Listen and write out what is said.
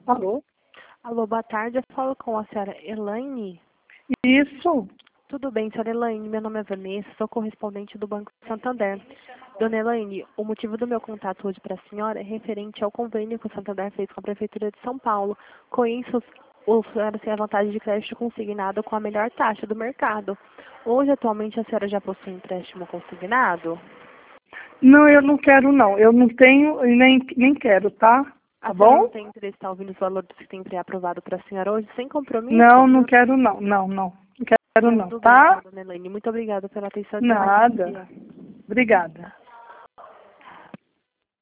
Alô? Alô, boa tarde. Eu falo com a senhora Elaine. Isso. Tudo bem, senhora Elaine? Meu nome é Vanessa, sou correspondente do Banco Santander. Dona Elaine, o motivo do meu contato hoje para a senhora é referente ao convênio que o Santander fez com a Prefeitura de São Paulo. Com isso, a senhora tem a vantagem de crédito consignado com a melhor taxa do mercado. Hoje, atualmente, a senhora já possui empréstimo consignado? Não, eu não quero não. Eu não tenho e nem quero, tá? Tá A senhora não bom? tem interesse em estar ouvindo os valores que tem pré-aprovado para a senhora hoje, sem compromisso? Não quero não. Não quero não, Tudo bem, então, tá? dona Elaine. Muito obrigada pela atenção e tenha um bom Nada. dia. Obrigada.